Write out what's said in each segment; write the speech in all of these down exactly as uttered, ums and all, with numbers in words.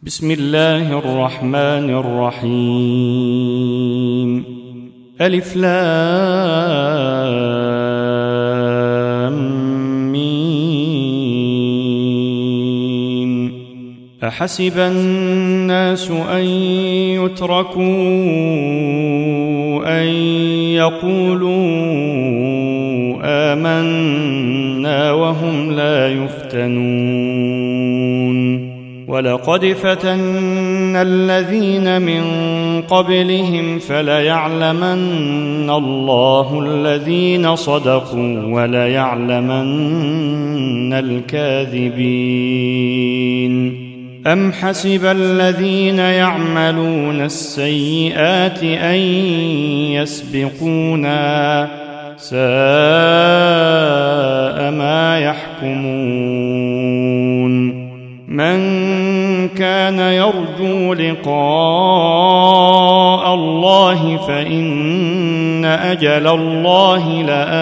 بسم الله الرحمن الرحيم. ألف لام ميم. أحسب الناس أن يتركوا أن يقولوا آمنا وهم لا يفتنون. ولقد فتنا الذين من قبلهم فليعلمن الله الذين صدقوا وليعلمن الكاذبين. أم حسب الذين يعملون السيئات أن يسبقونا ساء ما يحكمون. من كان يرجو لقاء الله فإن أجل الله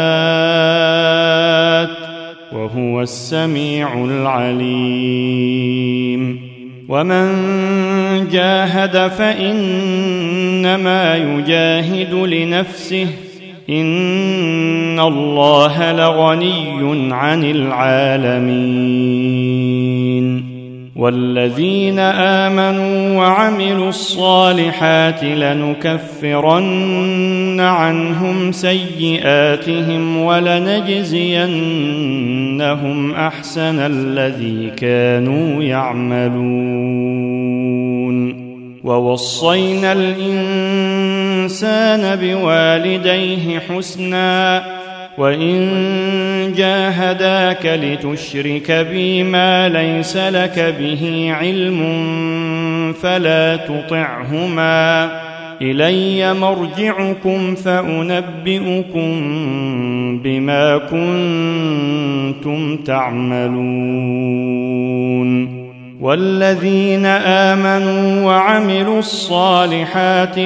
لآت وهو السميع العليم. ومن جاهد فإنما يجاهد لنفسه إن الله لغني عن العالمين. والذين آمنوا وعملوا الصالحات لنكفرن عنهم سيئاتهم ولنجزينهم أحسن الذي كانوا يعملون. ووصينا الإنسان بوالديه حسنا وإن جاهداك لتشرك بي ما ليس لك به علم فلا تطعهما إلي مرجعكم فأنبئكم بما كنتم تعملون. والذين آمنوا وعملوا الصالحات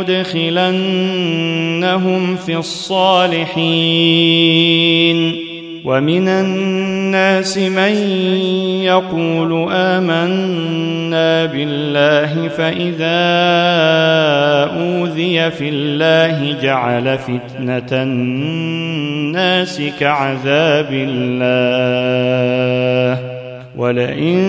لندخلنهم في الصالحين. ومن الناس من يقول آمنا بالله فإذا أوذي في الله جعل فتنة الناس كعذاب الله ولئن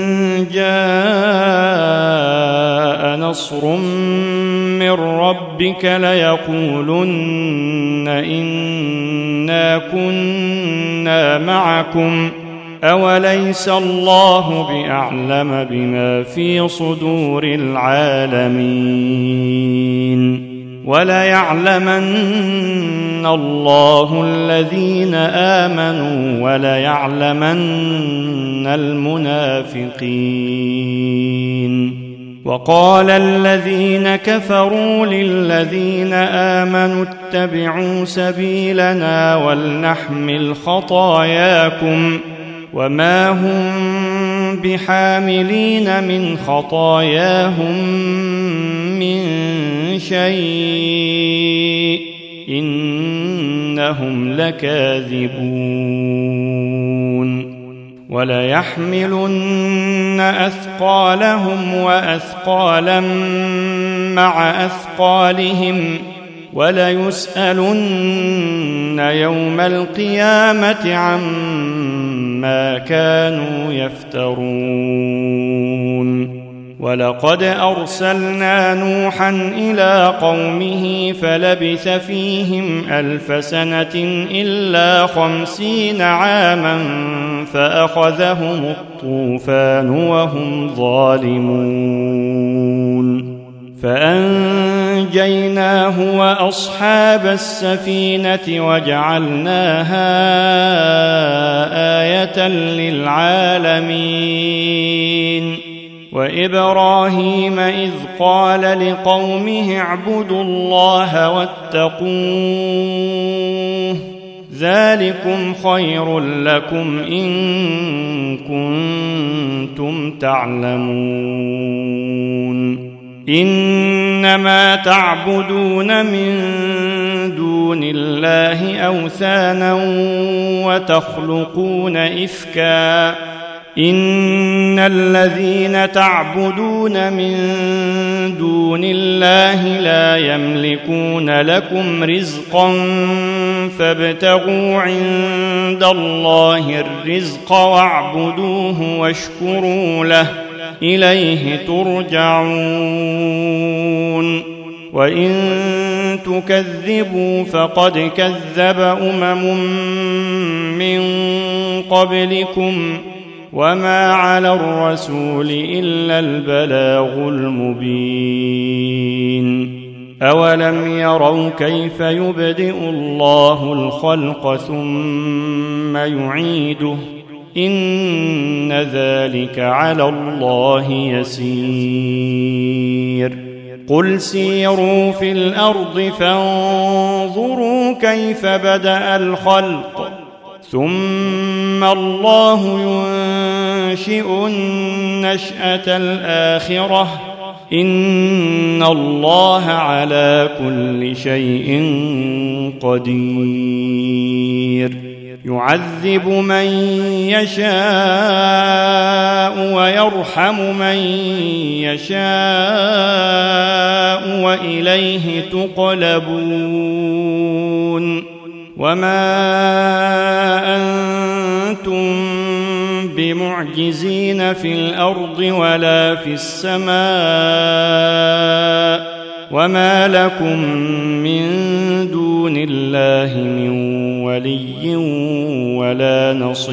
جاء نصر من ربك ليقولن إنا كنا معكم أوليس الله بأعلم بما في صدور العالمين. وليعلمن الله الذين آمنوا وليعلمن المنافقين. وقال الذين كفروا للذين آمنوا اتبعوا سبيلنا ولنحمل خطاياكم وما هم بحاملين من خطاياهم من شيء إنهم لكاذبون. وليحملن أثقالهم وأثقالا مع أثقالهم وليسألن يوم القيامة عما كانوا يفترون. ولقد أرسلنا نوحا إلى قومه فلبث فيهم ألف سنة إلا خمسين عاما فأخذهم الطوفان وهم ظالمون. فأنجيناه وأصحاب السفينة وجعلناها آية للعالمين. وإبراهيم إذ قال لقومه اعبدوا الله واتقوه ذلكم خير لكم إن كنتم تعلمون. إنما تعبدون من دون الله أوثانا وتخلقون إفكا إن الذين تعبدون من دون الله لا يملكون لكم رزقا فابتغوا عند الله الرزق واعبدوه واشكروا له إليه ترجعون وإن تكذبوا فقد كذب أمم من قبلكم وما على الرسول إلا البلاغ المبين أولم يروا كيف يبدئ الله الخلق ثم يعيده إن ذلك على الله يسير قل سيروا في الأرض فانظروا كيف بدأ الخلق ثم الله ينشئ النشأة الآخرة إن الله على كل شيء قدير يعذب من يشاء ويرحم من يشاء وإليه تقلبون وما أنتم بمعجزين في الأرض ولا في السماء وما لكم من دون الله من ولي ولا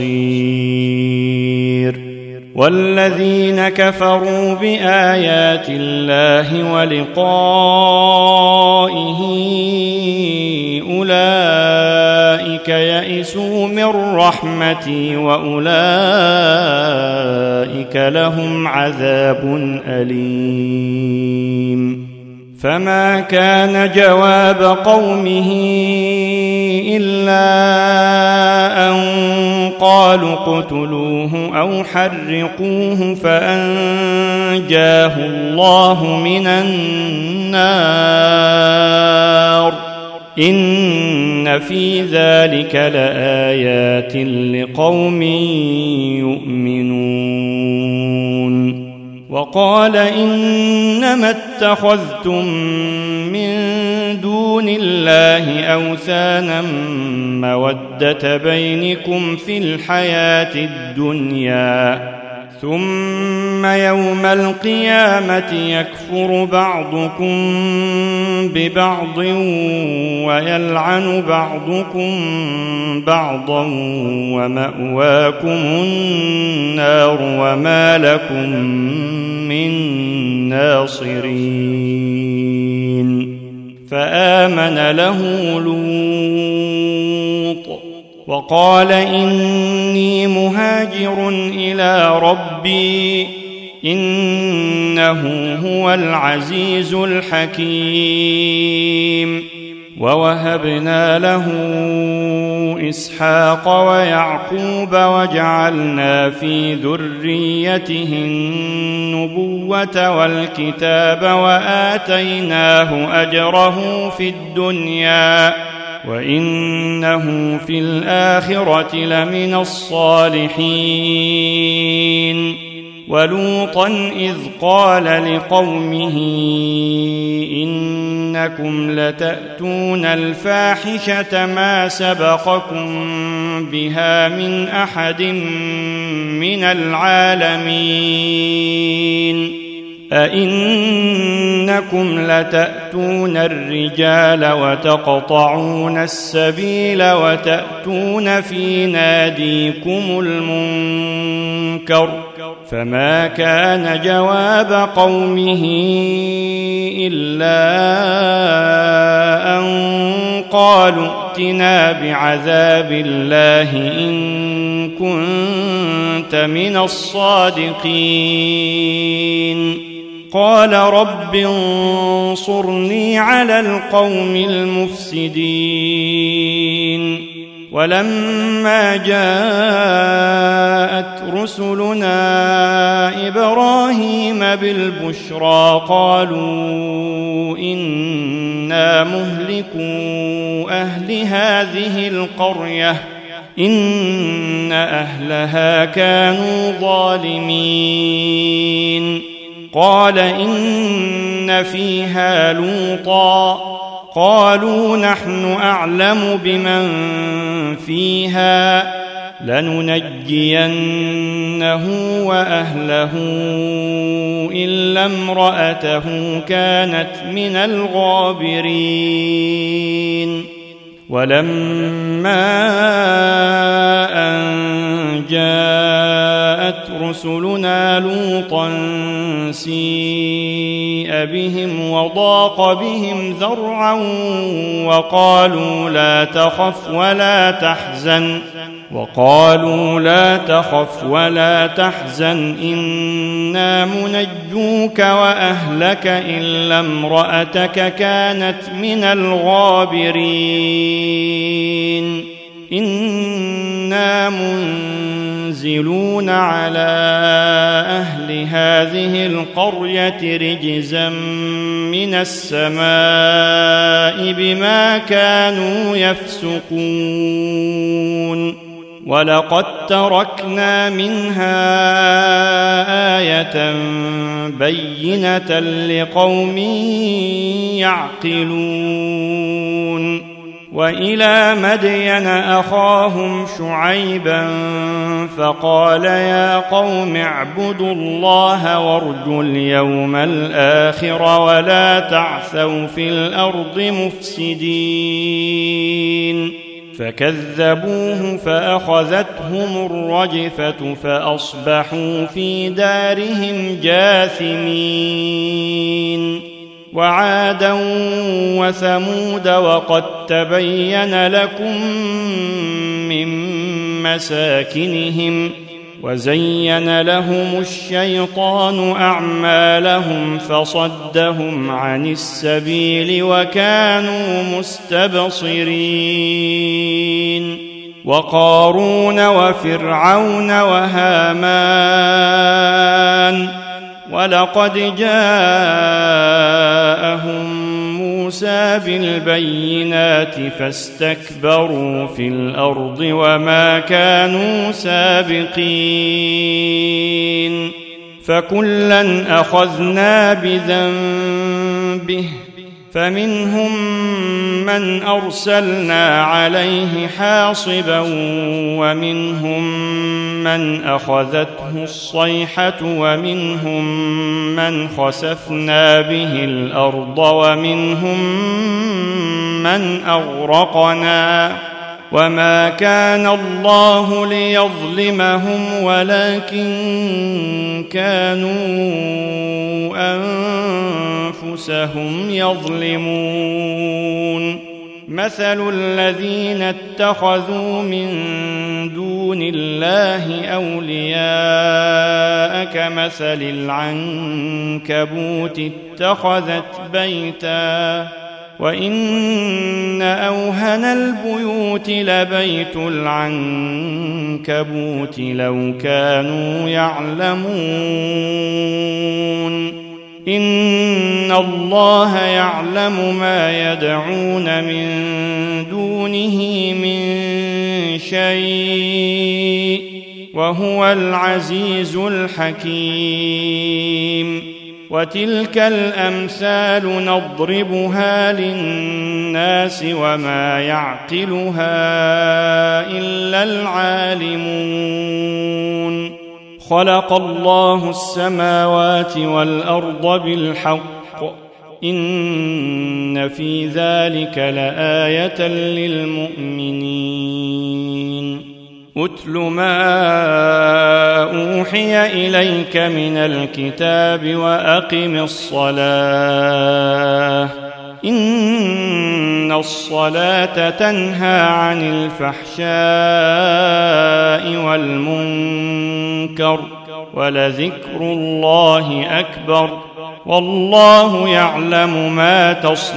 نصير والذين كفروا بآيات الله ولقائه أولئك يئسوا من رحمتي وأولئك لهم عذاب أليم فما كان جواب قومه إلا أن قالوا اقتلوه أو حرقوه فأنجاه الله من النار إن في ذلك لآيات لقوم يؤمنون وقال إنما اتخذتم من دون الله أوثانا مودة بينكم في الحياة الدنيا ثم يوم القيامة يكفر بعضكم ببعض ويلعن بعضكم بعضا ومأواكم النار وما لكم من ناصرين فآمن له لوط وقال إني مهاجر إلى ربي إنه هو العزيز الحكيم ووهبنا له إسحاق ويعقوب وجعلنا في ذريته النبوة والكتاب وآتيناه أجره في الدنيا وإنه في الآخرة لمن الصالحين ولوطا إذ قال لقومه إنكم لتأتون الفاحشة ما سبقكم بها من أحد من العالمين أئنكم لتأتون الرجال وتقطعون السبيل وتأتون في ناديكم المنكر فما كان جواب قومه إلا أن قالوا ائتنا بعذاب الله إن كنت من الصادقين قال رب انصرني على القوم المفسدين ولما جاءت رسلنا إبراهيم بالبشرى قالوا إنا مهلكو أهل هذه القرية إن أهلها كانوا ظالمين قال إن فيها لوطا قالوا نحن أعلم بمن فيها لننجينه وأهله إلا امرأته كانت من الغابرين ولما أن جاءت رسلنا لوطا سيء بهم وضاق بهم ذرعا وقالوا لا تخف ولا تحزن وقالوا لا تخف ولا تحزن إنا منجوك وأهلك إلا امرأتك كانت من الغابرين إنا منزلون على أهل هذه القرية رجزا من السماء بما كانوا يفسقون ولقد تركنا منها آية بينة لقوم يعقلون وإلى مدين أخاهم شعيبا فقال يا قوم اعبدوا الله وارجوا اليوم الآخر ولا تعثوا في الأرض مفسدين فكذبوه فأخذتهم الرجفة فأصبحوا في دارهم جاثمين وعادا وثمود وقد تبين لكم من مساكنهم وزين لهم الشيطان أعمالهم فصدهم عن السبيل وكانوا مستبصرين وقارون وفرعون وهامان ولقد جاءهم موسى بالبينات فاستكبروا في الأرض وما كانوا سابقين فكلا أخذنا بذنبه فمنهم من أرسلنا عليه حاصبا ومنهم من أخذته الصيحة ومنهم من خسفنا به الأرض ومنهم من أغرقنا وما كان الله ليظلمهم ولكن كانوا أنفسهم يظلمون مثل الذين اتخذوا من دون الله أولياء كمثل العنكبوت اتخذت بيتا وإن أوهن البيوت لبيت العنكبوت لو كانوا يعلمون إن الله يعلم ما يدعون من دونه من شيء وهو العزيز الحكيم وتلك الأمثال نضربها للناس وما يعقلها إلا العالمون خلق الله السماوات والأرض بالحق إن في ذلك لآية للمؤمنين أتل ما أوحي إليك من الكتاب وأقم الصلاة إن الصلاة تنهى عن الفحشاء والمنكر ولذكر الله أكبر والله يعلم ما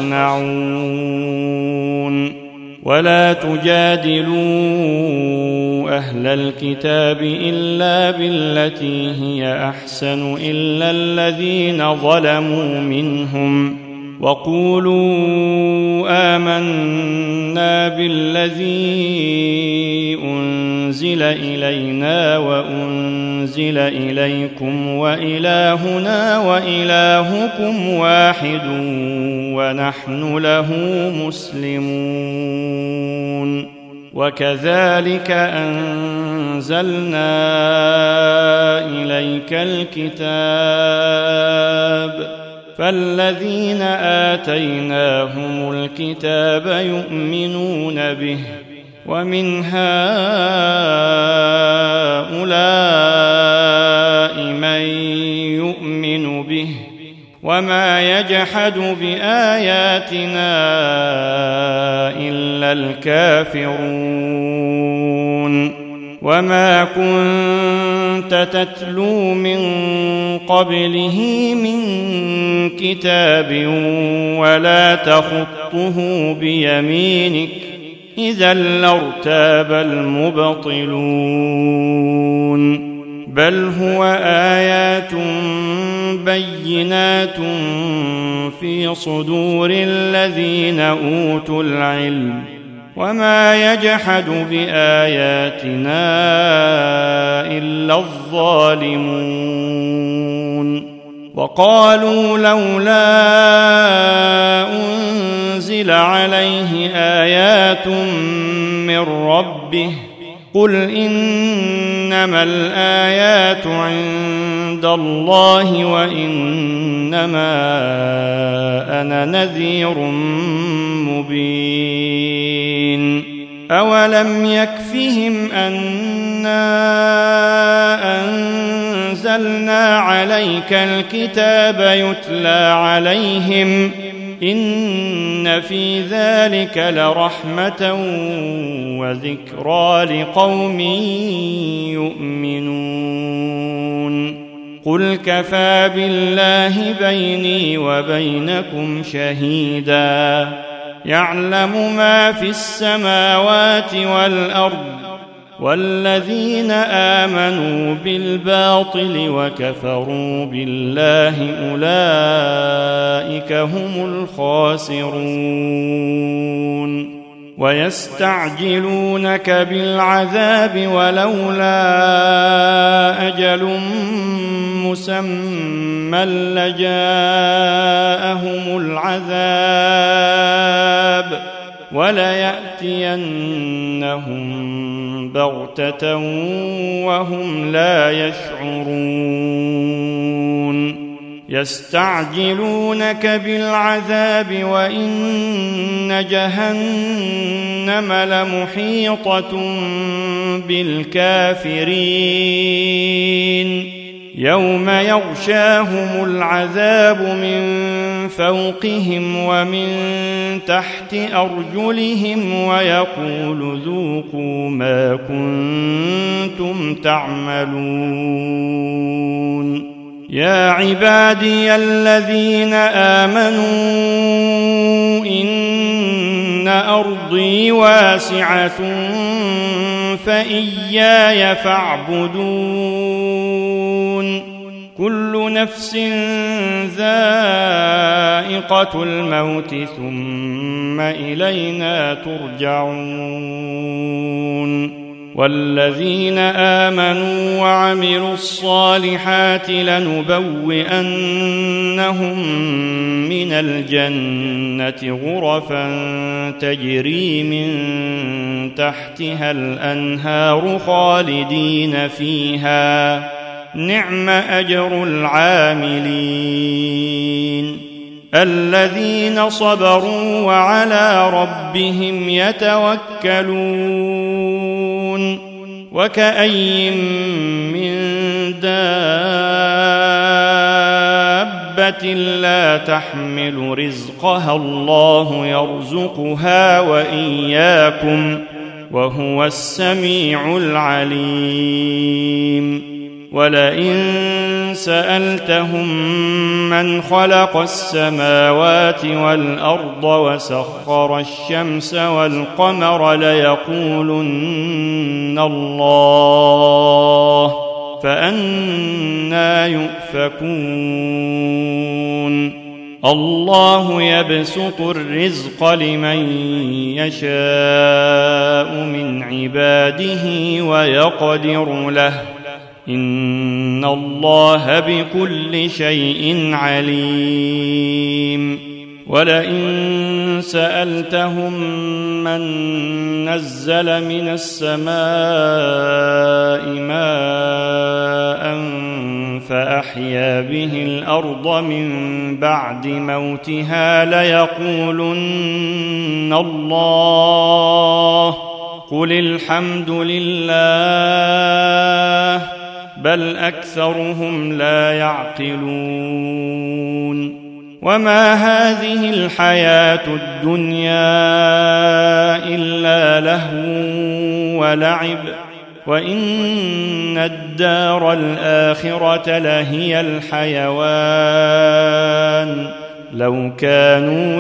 تصنعون ولا تجادلوا أهل الكتاب إلا بالتي هي أحسن إلا الذين ظلموا منهم وقولوا آمنا بالذي أنزل إلينا وأنزل إليكم وإلهنا وإلهكم واحد ونحن له مسلمون وكذلك أنزلنا إليك الكتاب فالذين آتيناهم الكتاب يؤمنون به ومن هؤلاء من يؤمن به وما يجحد بآياتنا إلا الكافرون وما كنت تتلو من قبله من كتاب ولا تخطه بيمينك إذا لارتاب المبطلون بل هو آيات بينات في صدور الذين أوتوا العلم وما يجحد بآياتنا إلا الظالمون وقالوا لولا أنزل عليه آيات من ربه قل إنما الآيات عند الله وإنما أنا نذير مبين أولم يكفهم أنا أنزلنا عليك الكتاب يتلى عليهم إن في ذلك لرحمة وذكرى لقوم يؤمنون قل كفى بالله بيني وبينكم شهيدا يعلم ما في السماوات والأرض والذين آمنوا بالباطل وكفروا بالله أولئك هم الخاسرون ويستعجلونك بالعذاب ولولا أجل مسمى لجاءهم العذاب وليأتينهم بغتة وهم لا يشعرون يستعجلونك بالعذاب وإن جهنم لمحيطة بالكافرين يوم يغشاهم العذاب من فوقهم ومن تحت أرجلهم ويقول ذوقوا ما كنتم تعملون يا عبادي الذين آمنوا إن أرضي واسعة فإياي فاعبدون كل نفس ذائقة الموت ثم إلينا ترجعون والذين آمنوا وعملوا الصالحات لنبوئنهم من الجنة غرفا تجري من تحتها الأنهار خالدين فيها نعم أجر العاملين الذين صبروا وعلى ربهم يتوكلون وكأي من دابة لا تحمل رزقها الله يرزقها وإياكم وهو السميع العليم ولئن سألتهم من خلق السماوات والأرض وسخر الشمس والقمر ليقولن الله فأنى يؤفكون الله يبسط الرزق لمن يشاء من عباده ويقدر له إن الله بكل شيء عليم ولئن سألتهم من نزل من السماء ماء فأحيا به الأرض من بعد موتها ليقولن الله قل الحمد لله بل أكثرهم لا يعقلون وما هذه الحياة الدنيا إلا لهو ولعب وإن الدار الآخرة لهي الحيوان لو كانوا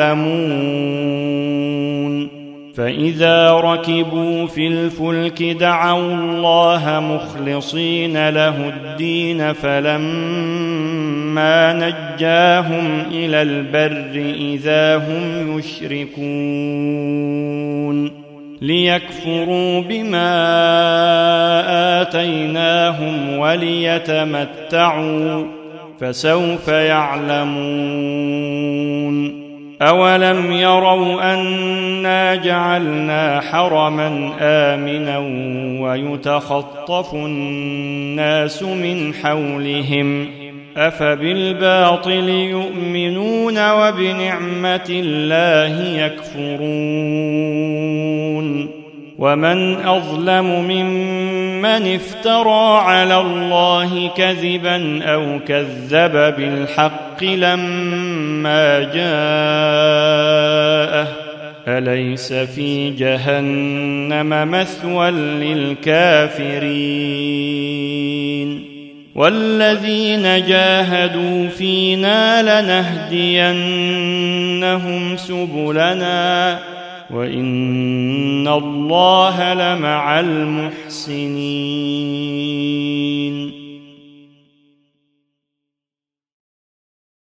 يعلمون فإذا ركبوا في الفلك دعوا الله مخلصين له الدين فلما نجاهم إلى البر إذا هم يشركون ليكفروا بما آتيناهم وليتمتعوا فسوف يعلمون أولم يروا أنا جعلنا حرما آمنا ويتخطف الناس من حولهم أفبالباطل يؤمنون وبنعمة الله يكفرون ومن أظلم ممن افترى على الله كذبا أو كذب بالحق لما جاءه أليس في جهنم مثوى للكافرين والذين جاهدوا فينا لنهدينهم سبلنا وإن الله لمع المحسنين